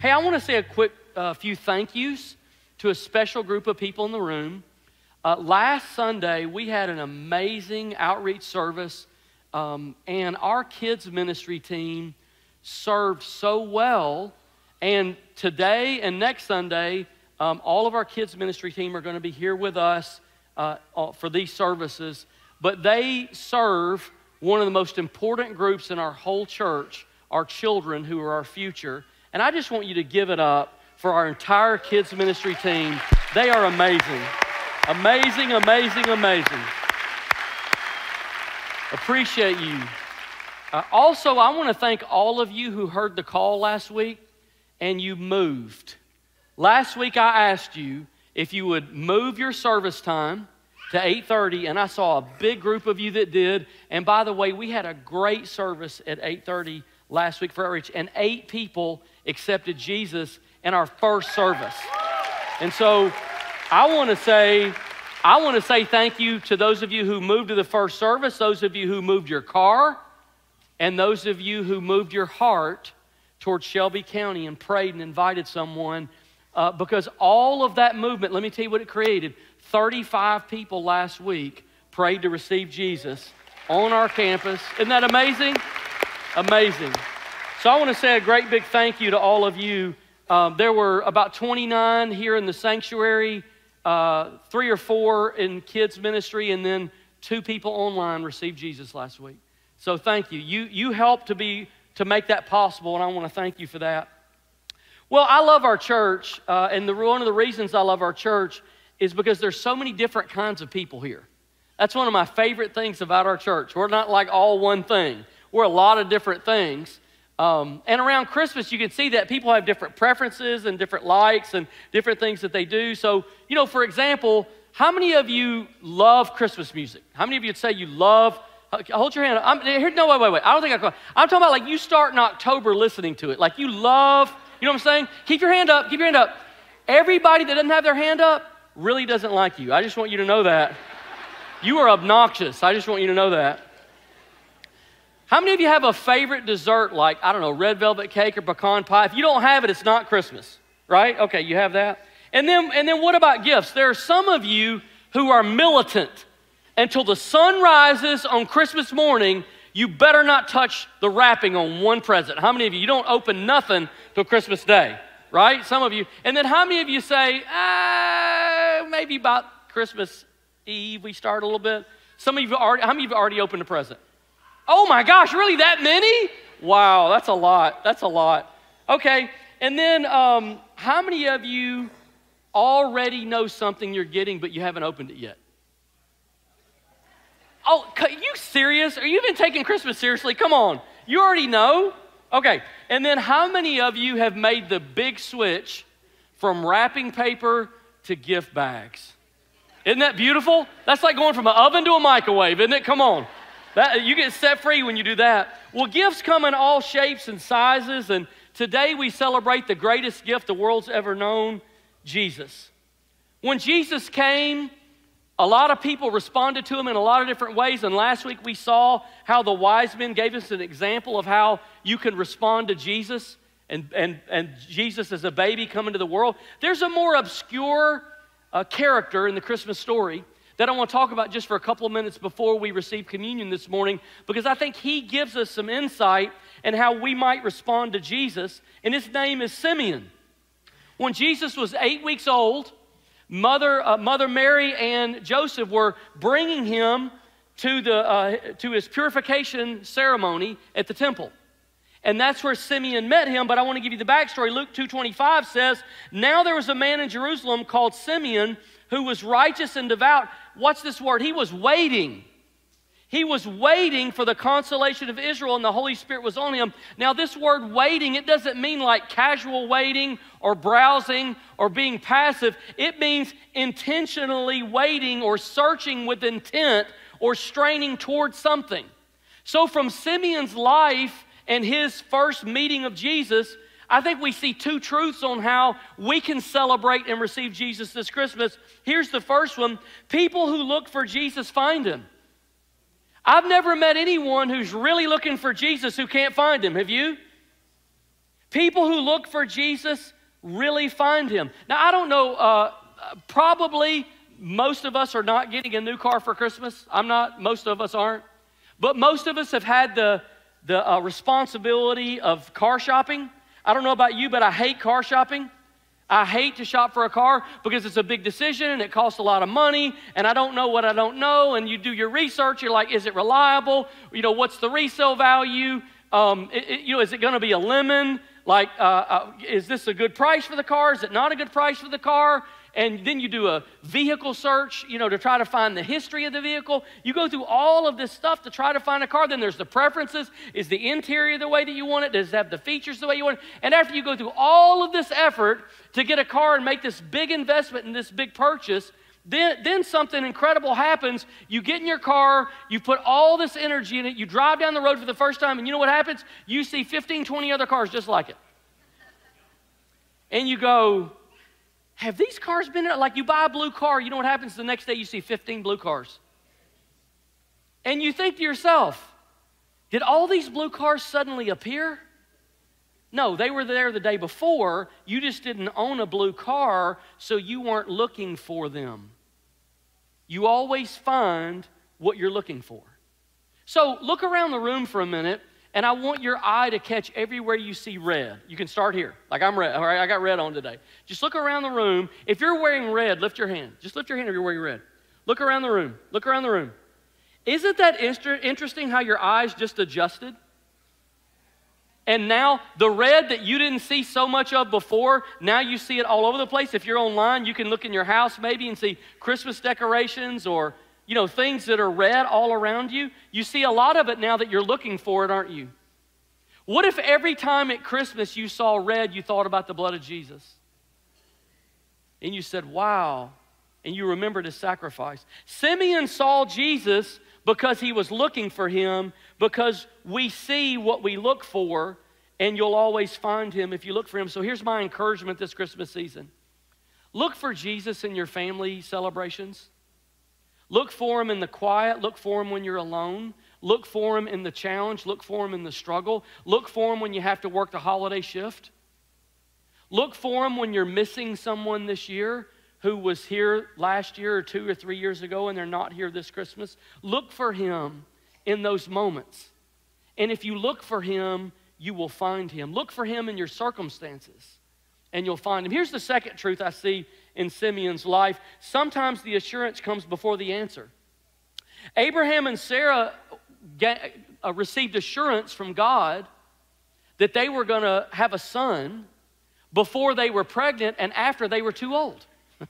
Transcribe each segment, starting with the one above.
Hey, I want to say a quick few thank yous to a special group of people in the room. Last Sunday, we had an amazing outreach service, and our kids ministry team served so well. And today and next Sunday, all of our kids ministry team are going to be here with us for these services. But they serve one of the most important groups in our whole church, our children who are our future. And I just want you to give it up for our entire kids ministry team. They are amazing. Amazing, amazing, amazing. Appreciate you. Also, I want to thank all of you who heard the call last week and you moved. Last week I asked you if you would move your service time to 8:30, and I saw a big group of you that did. And by the way, we had a great service at 8:30 last week for outreach, and 8 people accepted Jesus in our first service. And so I want to say thank you to those of you who moved to the first service, those of you who moved your car, and those of you who moved your heart towards Shelby County and prayed and invited someone, because all of that movement, let me tell you what it created. 35 people last week prayed to receive Jesus on our campus. Isn't that amazing? Amazing. So I want to say a great big thank you to all of you. There were about 29 here in the sanctuary, 3 or 4 in kids ministry, and then 2 people online received Jesus last week. So thank you. You helped to make that possible, and I want to thank you for that. Well, I love our church, and one of the reasons I love our church is because there's so many different kinds of people here. That's one of my favorite things about our church. We're not like all one thing. We're a lot of different things. And around Christmas, you can see that people have different preferences and different likes and different things that they do. So, for example, how many of you love Christmas music? How many of you would say you love, hold your hand up. No, wait. I don't think I'm talking about like you start in October listening to it. Like you love, you know what I'm saying? Keep your hand up, keep your hand up. Everybody that doesn't have their hand up really doesn't like you. I just want you to know that. You are obnoxious. I just want you to know that. How many of you have a favorite dessert like, I don't know, red velvet cake or pecan pie? If you don't have it, it's not Christmas, right? Okay, you have that. And then what about gifts? There are some of you who are militant. Until the sun rises on Christmas morning, you better not touch the wrapping on one present. How many of you don't open nothing till Christmas Day, right? Some of you. And then how many of you say, maybe about Christmas Eve we start a little bit? How many of you have already opened a present? Oh my gosh, really that many? Wow, that's a lot. That's a lot. Okay, and then how many of you already know something you're getting but you haven't opened it yet? Oh, are you serious? Are you even taking Christmas seriously? Come on, you already know? Okay, and then how many of you have made the big switch from wrapping paper to gift bags? Isn't that beautiful? That's like going from an oven to a microwave, isn't it? Come on. You get set free when you do that. Well, gifts come in all shapes and sizes, and today we celebrate the greatest gift the world's ever known, Jesus. When Jesus came, a lot of people responded to him in a lot of different ways, and last week we saw how the wise men gave us an example of how you can respond to Jesus and Jesus as a baby coming to the world. There's a more obscure character in the Christmas story that I want to talk about just for a couple of minutes before we receive communion this morning, because I think he gives us some insight in how we might respond to Jesus, and his name is Simeon. When Jesus was 8 weeks old, Mother Mary and Joseph were bringing him to his purification ceremony at the temple. And that's where Simeon met him, but I want to give you the backstory. Luke 2:25 says, now there was a man in Jerusalem called Simeon who was righteous and devout. Watch this word. He was waiting. He was waiting for the consolation of Israel, and the Holy Spirit was on him. Now, this word waiting, it doesn't mean like casual waiting or browsing or being passive. It means intentionally waiting or searching with intent or straining towards something. So from Simeon's life and his first meeting of Jesus, I think we see 2 truths on how we can celebrate and receive Jesus this Christmas. Here's the first one. People who look for Jesus find him. I've never met anyone who's really looking for Jesus who can't find him. Have you? People who look for Jesus really find him. Now, I don't know, probably most of us are not getting a new car for Christmas. I'm not, most of us aren't. But most of us have had the responsibility of car shopping. I don't know about you, but I hate car shopping. I hate to shop for a car because it's a big decision and it costs a lot of money and I don't know what I don't know, and you do your research, you're like, is it reliable? You know, what's the resale value? Is it going to be a lemon? Like, is this a good price for the car? Is it not a good price for the car? And then you do a vehicle search, to try to find the history of the vehicle. You go through all of this stuff to try to find a car. Then there's the preferences. Is the interior the way that you want it? Does it have the features the way you want it? And after you go through all of this effort to get a car and make this big investment in this big purchase, then something incredible happens. You get in your car, you put all this energy in it, you drive down the road for the first time, and you know what happens? You see 15, 20 other cars just like it. And you go, have these cars been there? Like, you buy a blue car, you know what happens the next day? You see 15 blue cars. And you think to yourself, did all these blue cars suddenly appear? No, they were there the day before. You just didn't own a blue car, so you weren't looking for them. You always find what you're looking for. So look around the room for a minute, and I want your eye to catch everywhere you see red. You can start here. Like, I'm red. All right, I got red on today. Just look around the room. If you're wearing red, lift your hand. Just lift your hand if you're wearing red. Look around the room. Look around the room. Isn't that interesting how your eyes just adjusted? And now the red that you didn't see so much of before, now you see it all over the place. If you're online, you can look in your house maybe and see Christmas decorations or, things that are red all around you. You see a lot of it now that you're looking for it, aren't you? What if every time at Christmas you saw red, you thought about the blood of Jesus? And you said, wow, and you remembered his sacrifice. Simeon saw Jesus because he was looking for him, because we see what we look for, and you'll always find him if you look for him. So here's my encouragement this Christmas season. Look for Jesus in your family celebrations. Look for him in the quiet. Look for him when you're alone. Look for him in the challenge. Look for him in the struggle. Look for him when you have to work the holiday shift. Look for him when you're missing someone this year who was here last year or 2 or 3 years ago and they're not here this Christmas. Look for him in those moments. And if you look for him, you will find him. Look for him in your circumstances and you'll find him. Here's the second truth I see in Simeon's life. Sometimes the assurance comes before the answer. Abraham and Sarah received assurance from God that they were going to have a son before they were pregnant and after they were too old.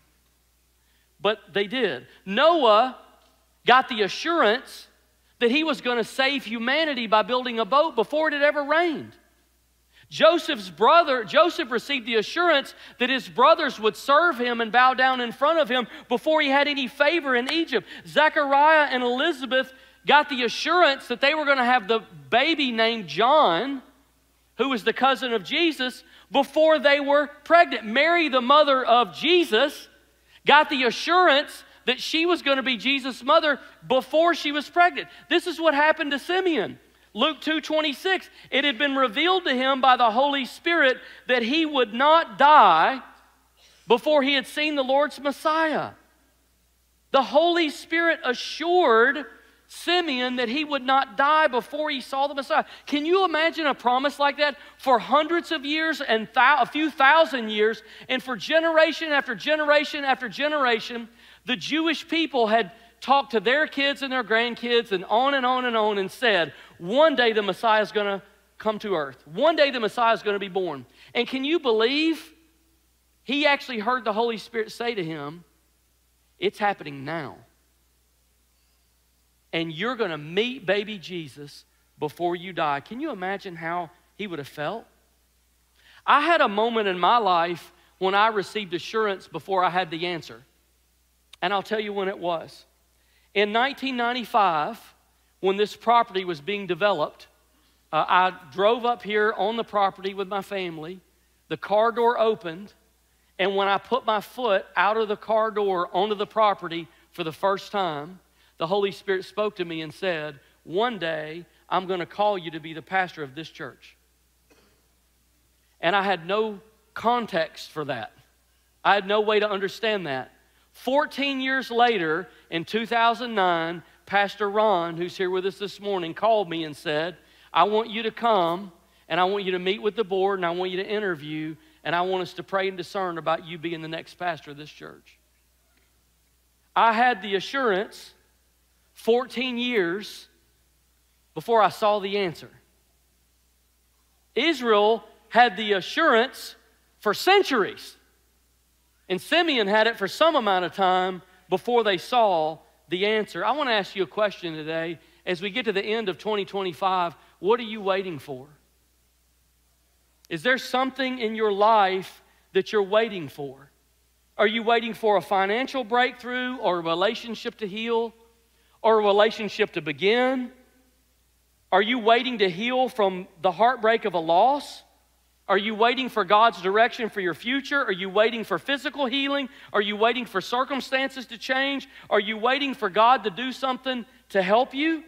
But they did. Noah got the assurance that he was going to save humanity by building a boat before it had ever rained. Joseph received the assurance that his brothers would serve him and bow down in front of him before he had any favor in Egypt. Zechariah and Elizabeth got the assurance that they were going to have the baby named John, who was the cousin of Jesus, before they were pregnant. Mary, the mother of Jesus, got the assurance that she was going to be Jesus' mother before she was pregnant. This is what happened to Simeon. Luke 2:26, it had been revealed to him by the Holy Spirit that he would not die before he had seen the Lord's Messiah. The Holy Spirit assured Simeon that he would not die before he saw the Messiah. Can you imagine a promise like that for hundreds of years and a few thousand years, and for generation after generation after generation, the Jewish people had talked to their kids and their grandkids and on and on and on and said, one day the Messiah is going to come to earth. One day the Messiah is going to be born. And can you believe he actually heard the Holy Spirit say to him, it's happening now. And you're going to meet baby Jesus before you die. Can you imagine how he would have felt? I had a moment in my life when I received assurance before I had the answer. And I'll tell you when it was. In 1995, when this property was being developed, I drove up here on the property with my family. The car door opened, and when I put my foot out of the car door onto the property for the first time, the Holy Spirit spoke to me and said, one day I'm going to call you to be the pastor of this church. And I had no context for that. I had no way to understand that. 14 years later, in 2009, Pastor Ron, who's here with us this morning, called me and said, I want you to come, and I want you to meet with the board, and I want you to interview, and I want us to pray and discern about you being the next pastor of this church. I had the assurance 14 years before I saw the answer. Israel had the assurance for centuries. And Simeon had it for some amount of time before they saw the answer. I want to ask you a question today. As we get to the end of 2025, what are you waiting for? Is there something in your life that you're waiting for? Are you waiting for a financial breakthrough, or a relationship to heal, or a relationship to begin? Are you waiting to heal from the heartbreak of a loss? Are you waiting for God's direction for your future? Are you waiting for physical healing? Are you waiting for circumstances to change? Are you waiting for God to do something to help you?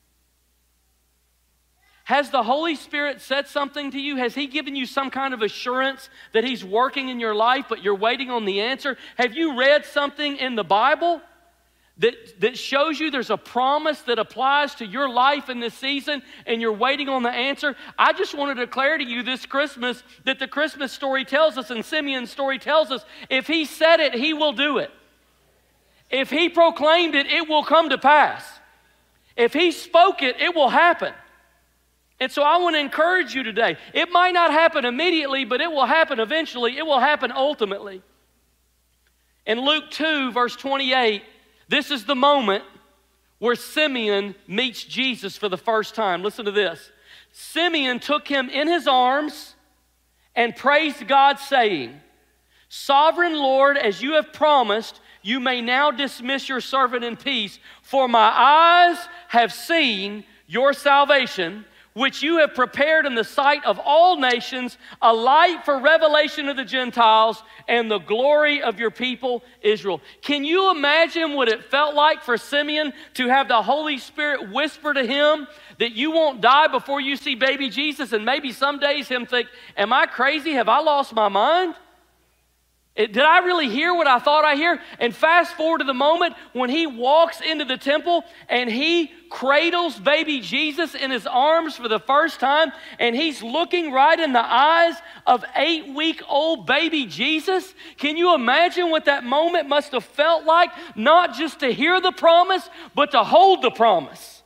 Has the Holy Spirit said something to you? Has He given you some kind of assurance that He's working in your life, but you're waiting on the answer? Have you read something in the Bible that shows you there's a promise that applies to your life in this season, and you're waiting on the answer? I just want to declare to you this Christmas that the Christmas story tells us, and Simeon's story tells us, if He said it, He will do it. If He proclaimed it, it will come to pass. If He spoke it, it will happen. And so I want to encourage you today. It might not happen immediately, but it will happen eventually. It will happen ultimately. In Luke 2, verse 28, this is the moment where Simeon meets Jesus for the first time. Listen to this. Simeon took him in his arms and praised God, saying, Sovereign Lord, as you have promised, you may now dismiss your servant in peace, for my eyes have seen your salvation, which you have prepared in the sight of all nations, a light for revelation of the Gentiles and the glory of your people Israel. Can you imagine what it felt like for Simeon to have the Holy Spirit whisper to him that you won't die before you see baby Jesus? And maybe some days him think, am I crazy? Have I lost my mind? Did I really hear what I thought I hear? And fast forward to the moment when he walks into the temple and he cradles baby Jesus in his arms for the first time, and he's looking right in the eyes of 8-week-old baby Jesus. Can you imagine what that moment must have felt like? Not just to hear the promise, but to hold the promise.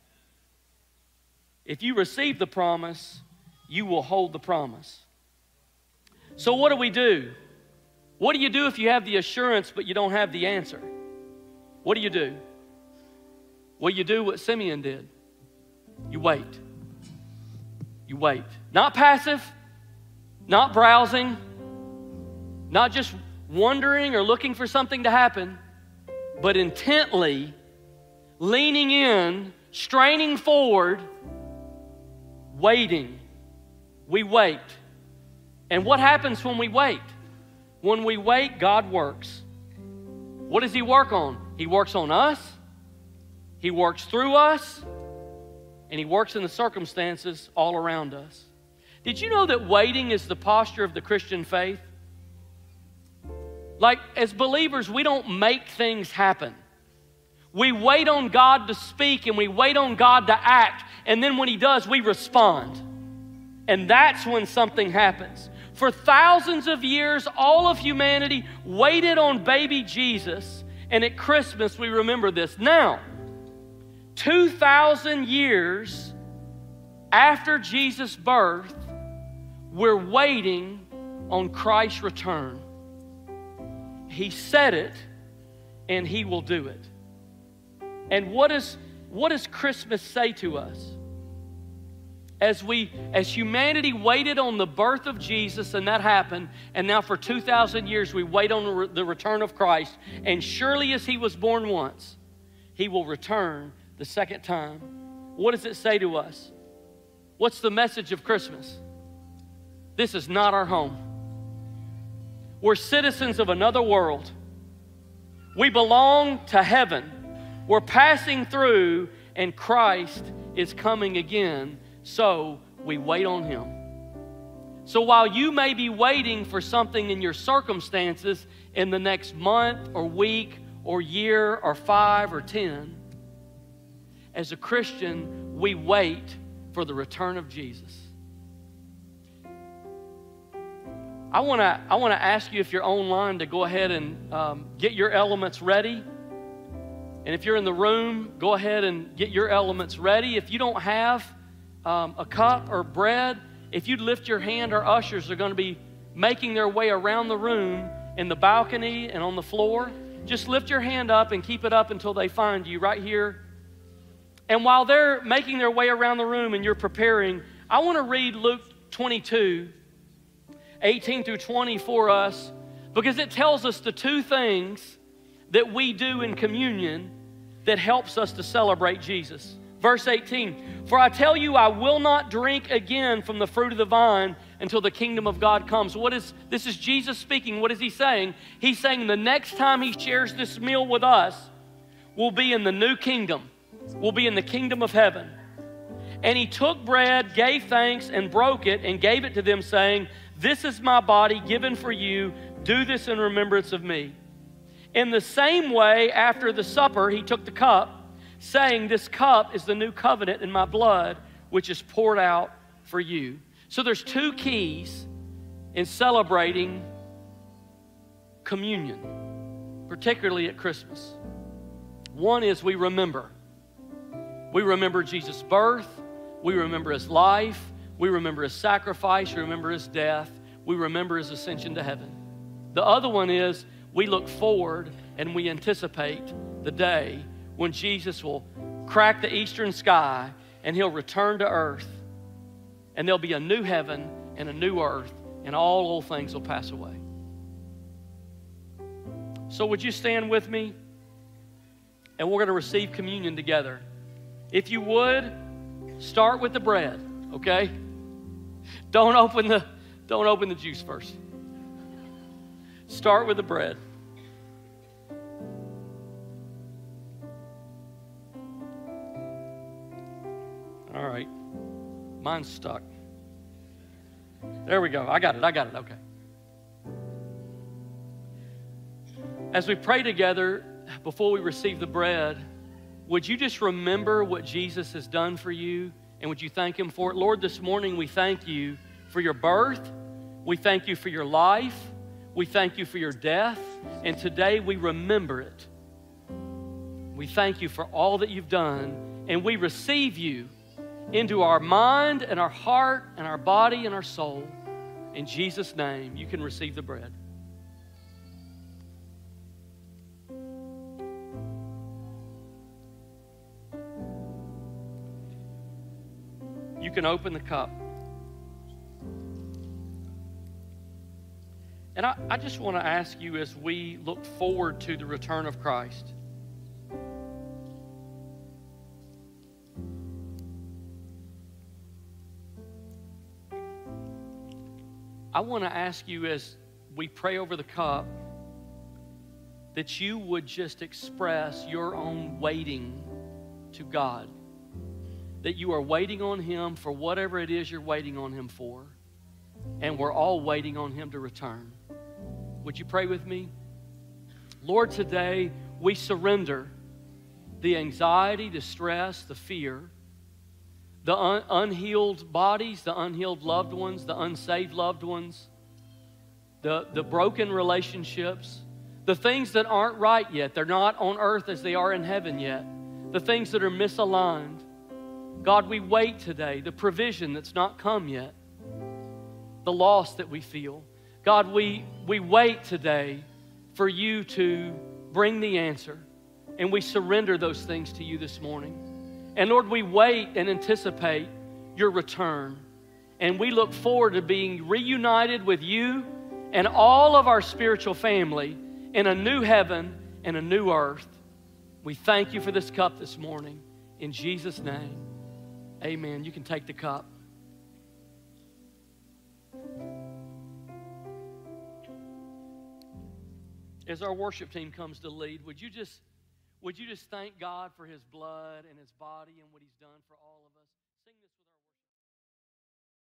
If you receive the promise, you will hold the promise. So what do we do? What do you do if you have the assurance but you don't have the answer? What do you do? Well, you do what Simeon did. You wait. You wait. Not passive, not browsing, not just wondering or looking for something to happen, but intently leaning in, straining forward, waiting. We wait. And what happens when we wait? When we wait, God works. What does He work on? He works on us, He works through us, and He works in the circumstances all around us. Did you know that waiting is the posture of the Christian faith? Like, as believers, we don't make things happen. We wait on God to speak, and we wait on God to act, and then when He does, we respond. And that's when something happens. For thousands of years, all of humanity waited on baby Jesus, and at Christmas we remember this. Now, 2,000 years after Jesus' birth, we're waiting on Christ's return. He said it, and He will do it. And what does Christmas say to us? As humanity waited on the birth of Jesus, and that happened, and now for 2,000 years we wait on the return of Christ, and surely as He was born once, He will return the second time. What does it say to us? What's the message of Christmas? This is not our home. We're citizens of another world. We belong to heaven. We're passing through, and Christ is coming again. So we wait on Him. So while you may be waiting for something in your circumstances in the next month or week or year or 5 or 10, as a Christian, we wait for the return of Jesus. I want to ask you, if you're online, to go ahead and get your elements ready. And if you're in the room, go ahead and get your elements ready. If you don't have a cup or bread, if you'd lift your hand, our ushers are going to be making their way around the room in the balcony and on the floor. Just lift your hand up and keep it up until they find you right here. And while they're making their way around the room and you're preparing, I want to read Luke 22, 18 through 20 for us, because it tells us the two things that we do in communion that helps us to celebrate Jesus. Verse 18, for I tell you, I will not drink again from the fruit of the vine until the kingdom of God comes. This is Jesus speaking. What is he saying? He's saying the next time he shares this meal with us, we'll be in the new kingdom. We'll be in the kingdom of heaven. And he took bread, gave thanks, and broke it, and gave it to them, saying, this is my body given for you. Do this in remembrance of me. In the same way, after the supper, he took the cup, saying, this cup is the new covenant in my blood, which is poured out for you. So there's two keys in celebrating communion, particularly at Christmas. One is we remember. We remember Jesus' birth. We remember his life. We remember his sacrifice. We remember his death. We remember his ascension to heaven. The other one is we look forward and we anticipate the day when Jesus will crack the eastern sky and he'll return to earth, and there'll be a new heaven and a new earth, and all old things will pass away. So would you stand with me? And we're going to receive communion together. If you would, start with the bread, okay? Don't open the juice first. Start with the bread. All right. Mine's stuck. There we go. I got it. Okay. As we pray together, before we receive the bread, would you just remember what Jesus has done for you, and would you thank him for it? Lord, this morning we thank you for your birth. We thank you for your life. We thank you for your death. And today we remember it. We thank you for all that you've done, and we receive you into our mind and our heart and our body and our soul. In Jesus' name, you can receive the bread. You can open the cup. And I just want to ask you, as we look forward to the return of Christ, I want to ask you, as we pray over the cup, that you would just express your own waiting to God. That you are waiting on him for whatever it is you're waiting on him for. And we're all waiting on him to return. Would you pray with me? Lord, today we surrender the anxiety, the stress, the fear, the unhealed bodies, the unhealed loved ones, the unsaved loved ones, the broken relationships, the things that aren't right yet. They're not on earth as they are in heaven yet. The things that are misaligned. God, we wait today. The provision that's not come yet. The loss that we feel. God, we wait today for you to bring the answer. And we surrender those things to you this morning. And Lord, we wait and anticipate your return. And we look forward to being reunited with you and all of our spiritual family in a new heaven and a new earth. We thank you for this cup this morning. In Jesus' name, amen. You can take the cup. As our worship team comes to lead, would you just thank God for his blood and his body and what he's done for